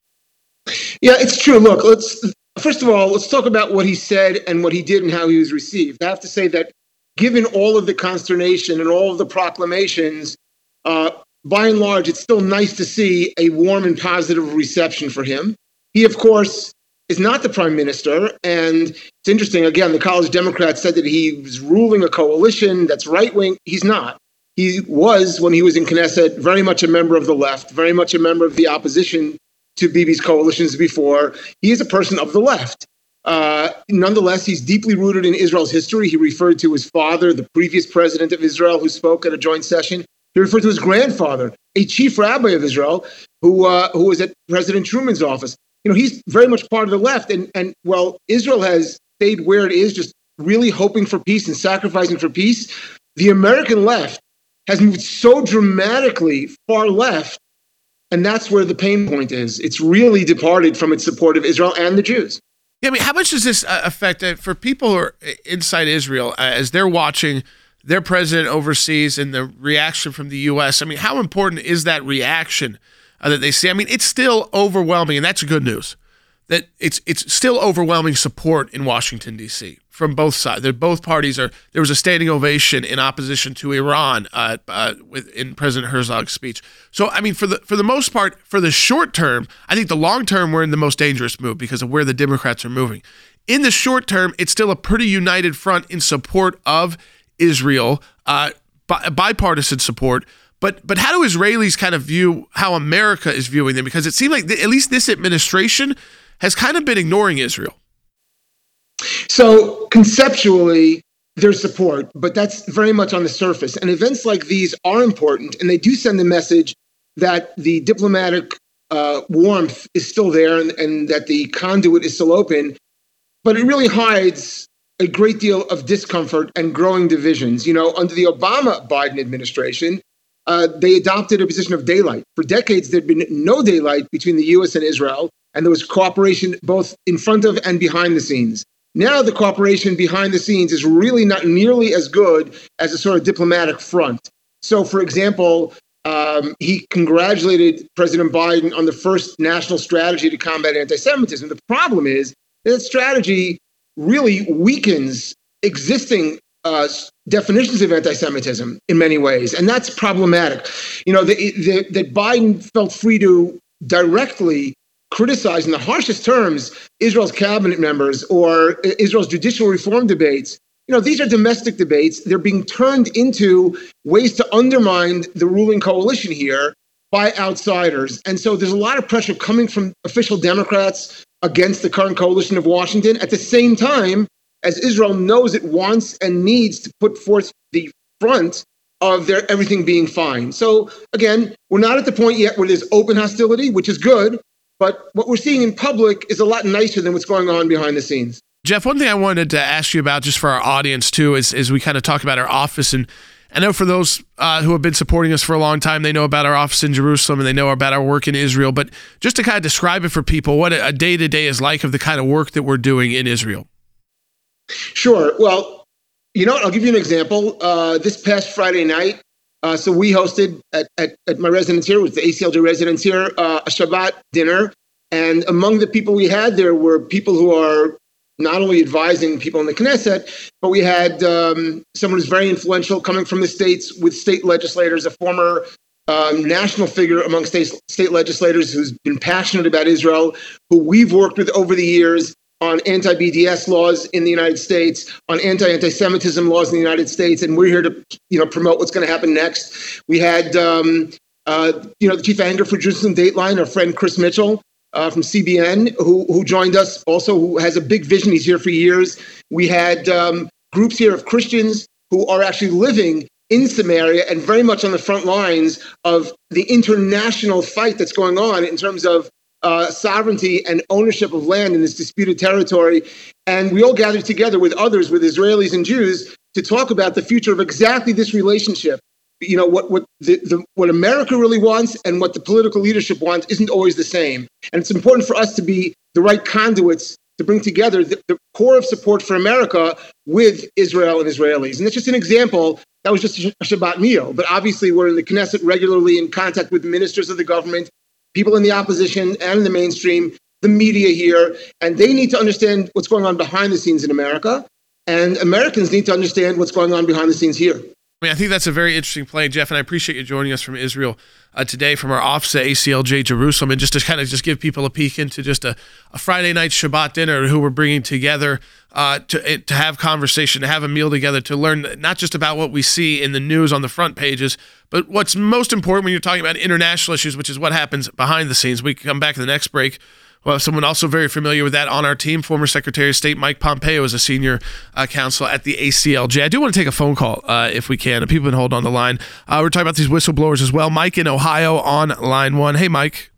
Yeah, it's true. Look, let's first of all, let's talk about what he said and what he did and how he was received. I have to say that given all of the consternation and all of the proclamations, uh, by and large, it's still nice to see a warm and positive reception for him. He, of course, is not the prime minister. And it's interesting, again, the college Democrats said that he was ruling a coalition that's right-wing. He's not. He was, when he was in Knesset, very much a member of the left, very much a member of the opposition to Bibi's coalitions before. He is a person of the left. Uh, nonetheless, he's deeply rooted in Israel's history. He referred to his father, the previous president of Israel, who spoke at a joint session. He referred to his grandfather, a chief rabbi of Israel, who uh, who was at President Truman's office. You know, he's very much part of the left. And, and well, Israel has stayed where it is, just really hoping for peace and sacrificing for peace. The American left has moved so dramatically far left, and that's where the pain point is. It's really departed from its support of Israel and the Jews. Yeah, I mean, how much does this uh, affect uh, for people who are inside Israel uh, as they're watching their president overseas and the reaction from the U S? I mean, how important is that reaction uh, that they see? I mean, it's still overwhelming, and that's good news, that it's it's still overwhelming support in Washington, D C from both sides. That both parties are, there was a standing ovation in opposition to Iran uh, uh, with, in President Herzog's speech. So, I mean, for the for the most part, for the short term, I think the long term, we're in the most dangerous move because of where the Democrats are moving. In the short term, it's still a pretty united front in support of Israel, uh, bi- bipartisan support. But but how do Israelis kind of view how America is viewing them? Because it seems like th- at least this administration has kind of been ignoring Israel. So conceptually, there's support, but that's very much on the surface. And events like these are important, and they do send a message that the diplomatic uh, warmth is still there and, and that the conduit is still open. But it really hides a great deal of discomfort and growing divisions. You know, under the Obama-Biden administration, uh, they adopted a position of daylight. For decades, there'd been no daylight between the U S and Israel. and there was cooperation both in front of and behind the scenes. Now the cooperation behind the scenes is really not nearly as good as a sort of diplomatic front. So, for example, um, he congratulated President Biden on the first national strategy to combat anti-Semitism. The problem is that strategy really weakens existing uh, definitions of anti-Semitism in many ways, and that's problematic. You know, the, the, that Biden felt free to directly criticize in the harshest terms Israel's cabinet members or Israel's judicial reform debates. You know, these are domestic debates. They're being turned into ways to undermine the ruling coalition here by outsiders. And so there's a lot of pressure coming from official Democrats against the current coalition of Washington at the same time as Israel knows it wants and needs to put forth the front of their everything being fine. So again, we're not at the point yet where there's open hostility, which is good. But what we're seeing in public is a lot nicer than what's going on behind the scenes. Jeff, one thing I wanted to ask you about just for our audience too is, is we kind of talk about our office. And I know for those uh, who have been supporting us for a long time, they know about our office in Jerusalem and they know about our work in Israel. But just to kind of describe it for people, what a day-to-day is like of the kind of work that we're doing in Israel. Sure. Well, you know what? I'll give you an example. Uh, this past Friday night, uh, so we hosted at, at, at my residence here, with the A C L J residence here, uh, a Shabbat dinner. And among the people we had there were people who are not only advising people in the Knesset, but we had um, someone who's very influential coming from the states with state legislators, a former um, national figure among state, state legislators who's been passionate about Israel, who we've worked with over the years on anti-B D S laws in the United States, on anti-anti-Semitism laws in the United States, and we're here to, you know, promote what's going to happen next. We had, um, uh, you know, the chief of anger for Jerusalem Dateline, our friend Chris Mitchell uh, from C B N, who who joined us also, who has a big vision. He's here for years. We had um, groups here of Christians who are actually living in Samaria and very much on the front lines of the international fight that's going on in terms of Uh, sovereignty and ownership of land in this disputed territory. And we all gathered together with others, with Israelis and Jews, to talk about the future of exactly this relationship. You know, what what the, the, what America really wants and what the political leadership wants isn't always the same. And it's important for us to be the right conduits to bring together the, the core of support for America with Israel and Israelis. And that's just an example. That was just a Shabbat meal. But obviously, we're in the Knesset regularly in contact with ministers of the government, people in the opposition and in the mainstream, the media here, and they need to understand what's going on behind the scenes in America, and Americans need to understand what's going on behind the scenes here. I mean, I think that's a very interesting point, Jeff, and I appreciate you joining us from Israel uh, today from our office at A C L J Jerusalem, and just to kind of just give people a peek into just a, a Friday night Shabbat dinner, who we're bringing together uh, to to have conversation, to have a meal together, to learn not just about what we see in the news on the front pages, but what's most important when you're talking about international issues, which is what happens behind the scenes. We can come back to the next break. Well, someone also very familiar with that on our team, former Secretary of State Mike Pompeo, is a senior uh, counsel at the A C L J. I do want to take a phone call uh, if we can. People can hold on the line. Uh, we're talking about these whistleblowers as well. Mike in Ohio on line one. Hey, Mike.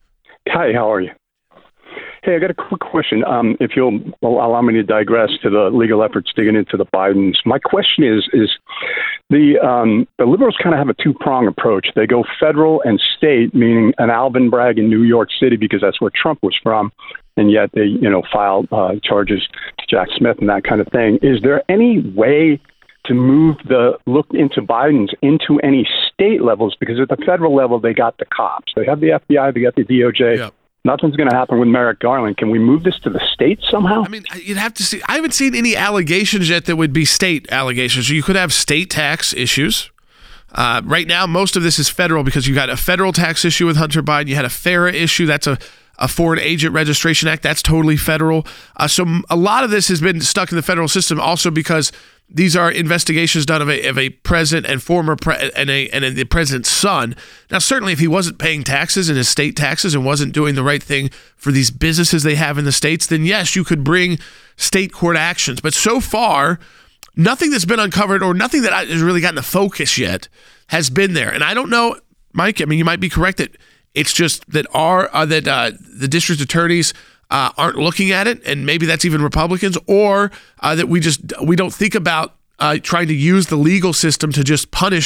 Hi, how are you? Hey, I got a quick question. Um, if you'll allow me to digress to the legal efforts digging into the Bidens. My question is, is the um, the liberals kind of have a two-prong approach. They go federal and state, meaning an Alvin Bragg in New York City, because that's where Trump was from, and yet they, you know, filed uh, charges to Jack Smith and that kind of thing. Is there any way to move the look into Biden's into any state levels? Because at the federal level, they got the cops. They have the F B I, they got the D O J. Yep. Nothing's going to happen with Merrick Garland. Can we move this to the states somehow? I mean, you'd have to see. I haven't seen any allegations yet that would be state allegations. You could have state tax issues. Uh, right now, most of this is federal because you got a federal tax issue with Hunter Biden. You had a FARA issue. That's a, a Foreign Agent Registration Act. That's totally federal. Uh, so a lot of this has been stuck in the federal system also because these are investigations done of a, of a president and former pre- and a and a, the president's son. Now, certainly, if he wasn't paying taxes and his state taxes and wasn't doing the right thing for these businesses they have in the states, then yes, you could bring state court actions. But so far, nothing that's been uncovered or nothing that has really gotten the focus yet has been there. And I don't know, Mike. I mean, you might be correct that it's just that our uh, that uh, the district attorneys Uh, aren't looking at it, and maybe that's even Republicans, or uh, that we just we don't think about uh, trying to use the legal system to just punish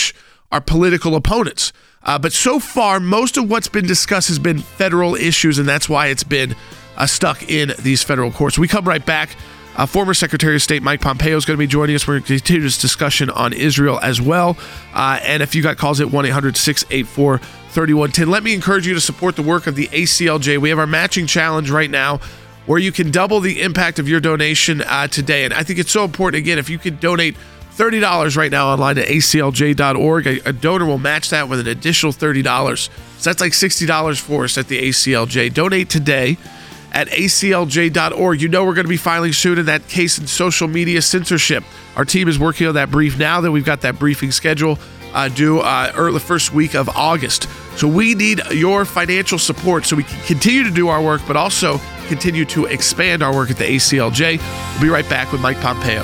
our political opponents. Uh, but so far, most of what's been discussed has been federal issues, and that's why it's been uh, stuck in these federal courts. We come right back. Uh, former Secretary of State Mike Pompeo is going to be joining us. We're going to continue this discussion on Israel as well. Uh, and if you got calls at one eight hundred six eight four three one one zero, let me encourage you to support the work of the A C L J. We have our matching challenge right now where you can double the impact of your donation uh, today. And I think it's so important, again, if you could donate thirty dollars right now online at A C L J dot org, a, a donor will match that with an additional thirty dollars. So that's like sixty dollars for us at the A C L J. Donate today at A C L J dot org. You know we're going to be filing soon in that case in social media censorship. Our team is working on that brief now that we've got that briefing schedule uh, due uh, early, the first week of August. So we need your financial support so we can continue to do our work, but also continue to expand our work at the A C L J. We'll be right back with Mike Pompeo.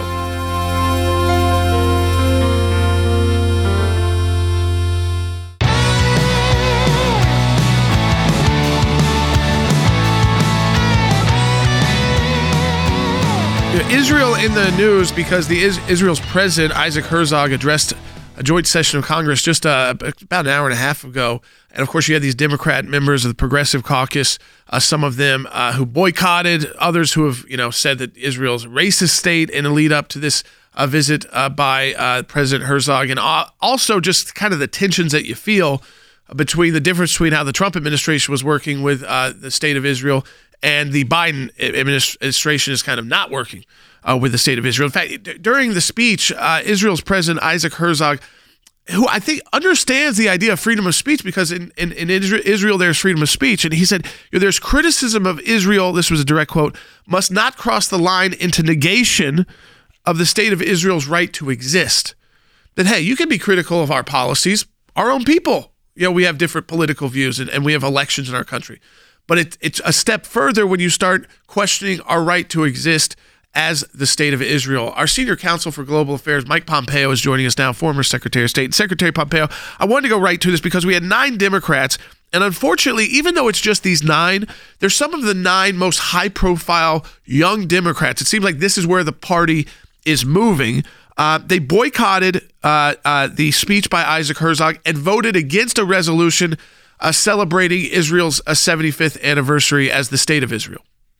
Israel in the news because the Israel's president, Isaac Herzog, addressed a joint session of Congress just uh, about an hour and a half ago. And, of course, you had these Democrat members of the Progressive Caucus, uh, some of them uh, who boycotted, others who have, you know, said that Israel's a racist state in a lead up to this uh, visit uh, by uh, President Herzog. And uh, also just kind of the tensions that you feel between the difference between how the Trump administration was working with uh, the state of Israel and the Biden administration is kind of not working uh, with the state of Israel. In fact, d- during the speech, uh, Israel's president, Isaac Herzog, who I think understands the idea of freedom of speech because in, in, in Israel, there's freedom of speech. And he said, you know, there's criticism of Israel, this was a direct quote, must not cross the line into negation of the state of Israel's right to exist. That, hey, you can be critical of our policies, our own people. You know, we have different political views and, and we have elections in our country. But it, it's a step further when you start questioning our right to exist as the state of Israel. Our senior counsel for global affairs, Mike Pompeo, is joining us now, former Secretary of State. Secretary Pompeo, I wanted to go right to this because we had nine Democrats, and unfortunately, even though it's just these nine, there's some of the nine most high-profile young Democrats. It seems like this is where the party is moving. Uh, they boycotted uh, uh, the speech by Isaac Herzog and voted against a resolution Uh, celebrating Israel's uh, seventy-fifth anniversary as the state of Israel.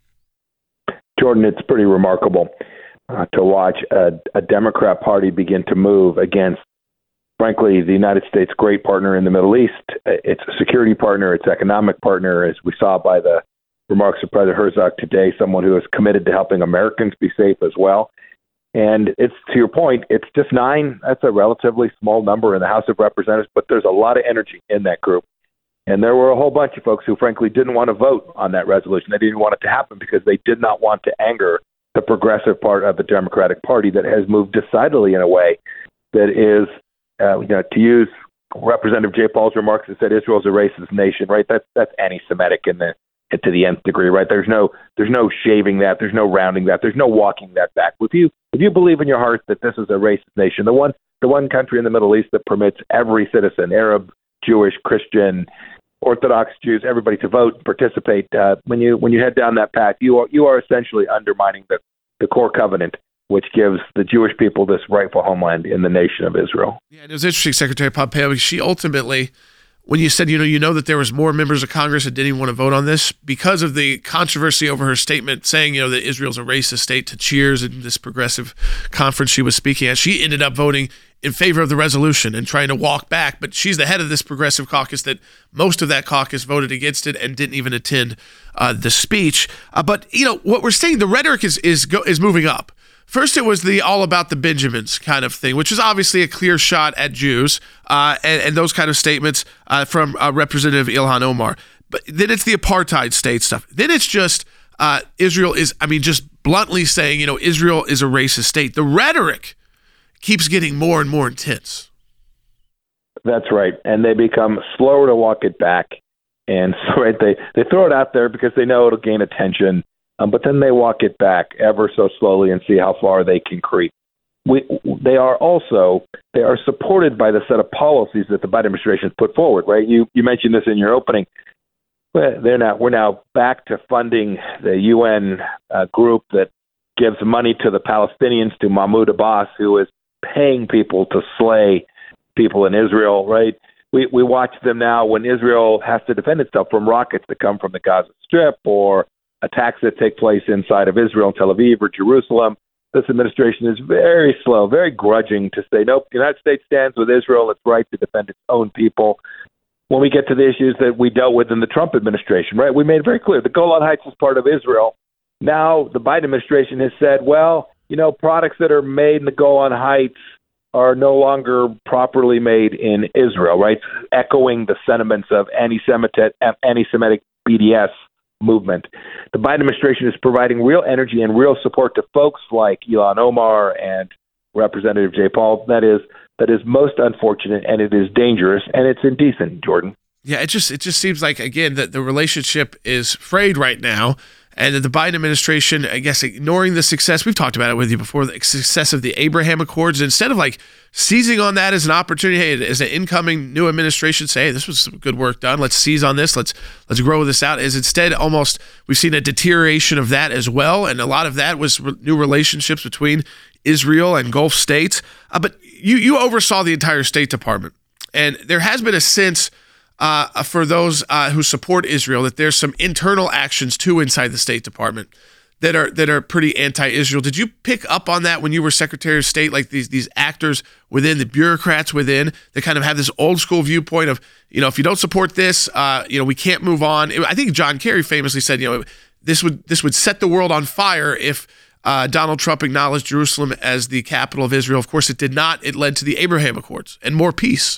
Jordan, it's pretty remarkable uh, to watch a, a Democrat party begin to move against, frankly, the United States' great partner in the Middle East. It's a security partner, it's economic partner, as we saw by the remarks of President Herzog today, someone who is committed to helping Americans be safe as well. And it's, to your point, it's just nine. That's a relatively small number in the House of Representatives, but there's a lot of energy in that group. And there were a whole bunch of folks who, frankly, didn't want to vote on that resolution. They didn't want it to happen because they did not want to anger the progressive part of the Democratic Party that has moved decidedly in a way that is, uh, you know, to use Representative Jay Paul's remarks that said Israel's a racist nation, right? That's that's anti-Semitic in the to the nth degree, right? There's no there's no shaving that, there's no rounding that, there's no walking that back. If you if you believe in your heart that this is a racist nation, the one the one country in the Middle East that permits every citizen, Arab, Jewish, Christian, Orthodox Jews, everybody to vote, participate. Uh, when you when you head down that path, you are you are essentially undermining the, the core covenant, which gives the Jewish people this rightful homeland in the nation of Israel. Yeah, it was interesting, Secretary Pompeo, because she ultimately, when you said, you know, you know that there was more members of Congress that didn't even want to vote on this because of the controversy over her statement saying, you know, that Israel's a racist state to cheers in this progressive conference she was speaking at. She ended up voting in favor of the resolution and trying to walk back. But she's the head of this progressive caucus that most of that caucus voted against it and didn't even attend uh, the speech. Uh, but, you know, what we're seeing, the rhetoric is is go, is moving up. First, it was the all about the Benjamins kind of thing, which is obviously a clear shot at Jews uh, and, and those kind of statements uh, from uh, Representative Ilhan Omar. But then it's the apartheid state stuff. Then it's just uh, Israel is, I mean, just bluntly saying, you know, Israel is a racist state. The rhetoric keeps getting more and more intense. That's right. And they become slower to walk it back. And so right, they, they throw it out there because they know it'll gain attention. Um, but then they walk it back ever so slowly and see how far they can creep. We, they are also, they are supported by the set of policies that the Biden administration has put forward, right? You you mentioned this in your opening. They're now, we're now back to funding the U N uh, group that gives money to the Palestinians, to Mahmoud Abbas, who is paying people to slay people in Israel, right? We we watch them now when Israel has to defend itself from rockets that come from the Gaza Strip or attacks that take place inside of Israel, Tel Aviv, or Jerusalem. This administration is very slow, very grudging to say, nope, the United States stands with Israel. It's right to defend its own people. When we get to the issues that we dealt with in the Trump administration, right, we made it very clear the Golan Heights is part of Israel. Now the Biden administration has said, well, you know, products that are made in the Golan Heights are no longer properly made in Israel, right? Echoing the sentiments of anti-Semitic, anti-Semitic B D S movement. The Biden administration is providing real energy and real support to folks like Ilhan Omar and Representative Jay Paul. That is that is most unfortunate, and it is dangerous, and it's indecent, Jordan. Yeah, it just it just seems like, again, that the relationship is frayed right now, and that the Biden administration, I guess, ignoring the success, we've talked about it with you before, the success of the Abraham Accords, instead of like seizing on that as an opportunity, hey, as an incoming new administration, say, hey, this was some good work done, let's seize on this, let's let's grow this out, is instead almost, we've seen a deterioration of that as well, and a lot of that was re- new relationships between Israel and Gulf states. Uh, but you, you oversaw the entire State Department, and there has been a sense Uh, for those uh, who support Israel, that there's some internal actions too inside the State Department that are that are pretty anti-Israel. Did you pick up on that when you were Secretary of State? Like these these actors within, the bureaucrats within, that kind of have this old school viewpoint of, you know, if you don't support this, uh, you know, we can't move on. I think John Kerry famously said, you know, this would this would set the world on fire if uh, Donald Trump acknowledged Jerusalem as the capital of Israel. Of course, it did not. It led to the Abraham Accords and more peace.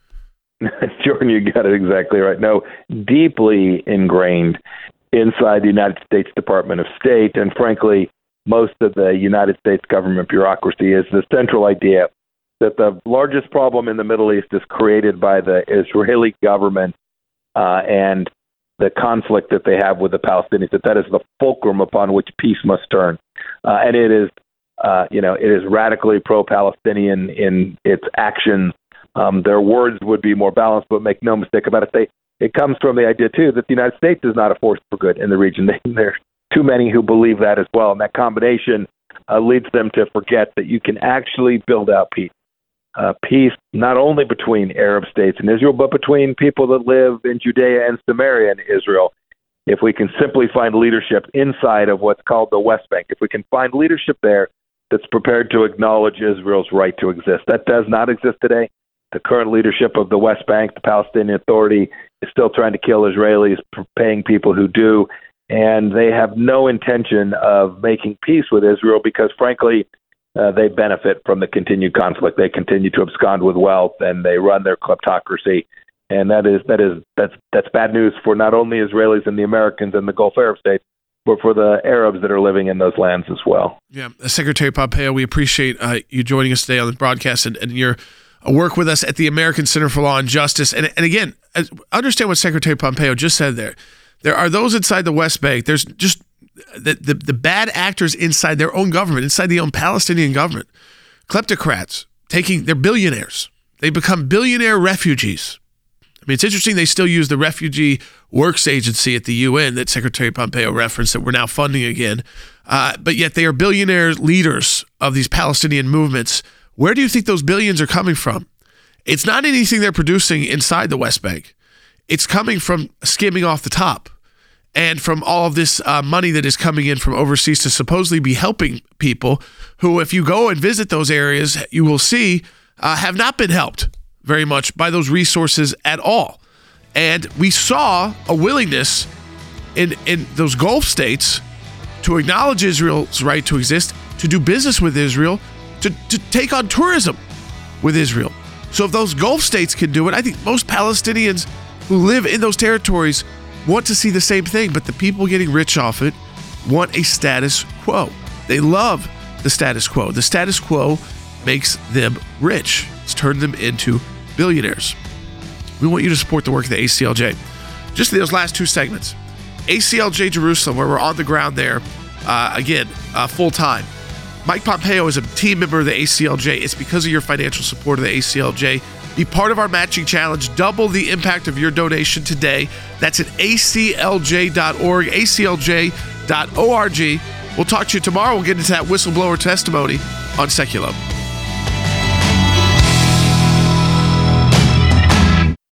Jordan, you got it exactly right. No, deeply ingrained inside the United States Department of State, and frankly, most of the United States government bureaucracy, is the central idea that the largest problem in the Middle East is created by the Israeli government uh, and the conflict that they have with the Palestinians, that that is the fulcrum upon which peace must turn. Uh, and it is, uh, you know, it is radically pro-Palestinian in its actions. Um, their words would be more balanced, but make no mistake about it, they, it comes from the idea, too, that the United States is not a force for good in the region. There are too many who believe that as well, and that combination uh, leads them to forget that you can actually build out peace. Uh, peace not only between Arab states and Israel, but between people that live in Judea and Samaria and Israel. If we can simply find leadership inside of what's called the West Bank, if we can find leadership there that's prepared to acknowledge Israel's right to exist. That does not exist today. The current leadership of the West Bank, the Palestinian Authority, is still trying to kill Israelis, paying people who do, and they have no intention of making peace with Israel because, frankly, uh, they benefit from the continued conflict. They continue to abscond with wealth, and they run their kleptocracy, and that is that is that's that's bad news for not only Israelis and the Americans and the Gulf Arab states, but for the Arabs that are living in those lands as well. Yeah, Secretary Pompeo, we appreciate uh, you joining us today on the broadcast and, and your work with us at the American Center for Law and Justice. And, and again, understand what Secretary Pompeo just said there. There are those inside the West Bank. There's just the, the, the bad actors inside their own government, inside the own Palestinian government. Kleptocrats taking, they're billionaires. They become billionaire refugees. I mean, it's interesting they still use the Refugee Works Agency at the U N that Secretary Pompeo referenced that we're now funding again. Uh, but yet they are billionaire leaders of these Palestinian movements. Where do you think those billions are coming from? It's not anything they're producing inside the West Bank. It's coming from skimming off the top and from all of this uh, money that is coming in from overseas to supposedly be helping people who, if you go and visit those areas, you will see uh, have not been helped very much by those resources at all. And we saw a willingness in, in those Gulf states to acknowledge Israel's right to exist, to do business with Israel, To, to take on tourism with Israel. So if those Gulf states can do it, I think most Palestinians who live in those territories want to see the same thing, but the people getting rich off it want a status quo. They love the status quo. The status quo makes them rich. It's turned them into billionaires. We want you to support the work of the A C L J. Just in those last two segments, A C L J Jerusalem, where we're on the ground there, uh, again, uh, full-time. Mike Pompeo is a team member of the A C L J. It's because of your financial support of the A C L J. Be part of our matching challenge. Double the impact of your donation today. That's at A C L J dot org, A C L J dot org. We'll talk to you tomorrow. We'll get into that whistleblower testimony on Secular.